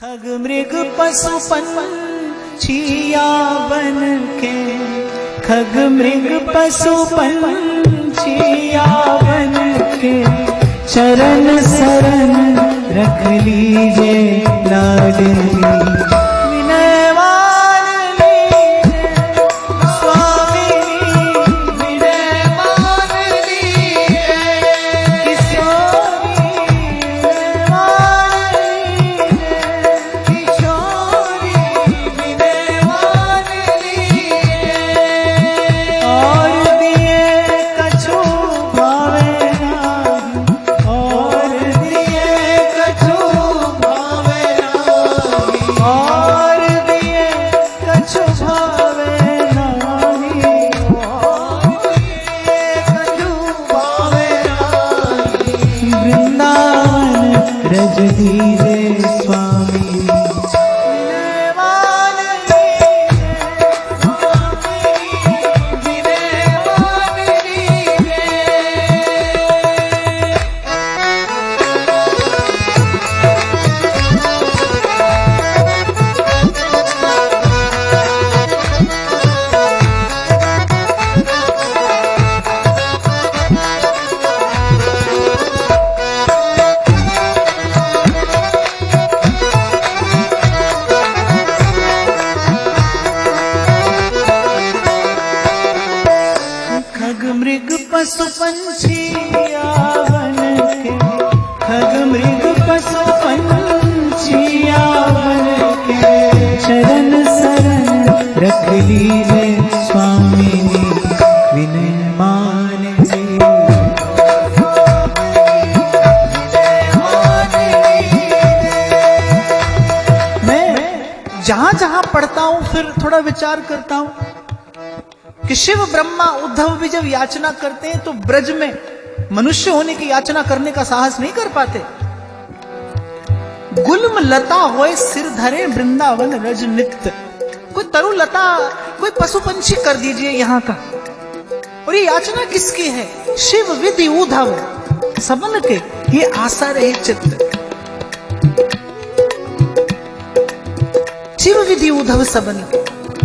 खग मृग पशु पंछिया बन के, खग मृग पशु पंछिया बन के, चरण शरण रख लीजे लाडली। रज दीजे स्वामी मृग पशु पंछिया बन के, खग मृग पशु पंछिया बन के, चरण शरण रख लीजे स्वामी विनय मान मैं जहां जहां पढ़ता हूं फिर थोड़ा विचार करता हूं कि शिव ब्रह्मा उद्धव भी जब याचना करते हैं तो ब्रज में मनुष्य होने की याचना करने का साहस नहीं कर पाते। गुल्म लता होए सिर धरे वृंदावन रज नित्य, कोई तरु लता कोई पशु पंछी कर दीजिए यहाँ का। और ये याचना किसकी है? शिव विधि उद्धव सबन के, ये आशा रहे चित्त। शिव विधि उद्धव सबन के।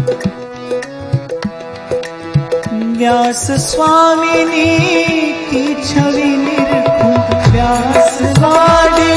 व्यास स्वामिनी की छवि निरखूं, व्यास लाडली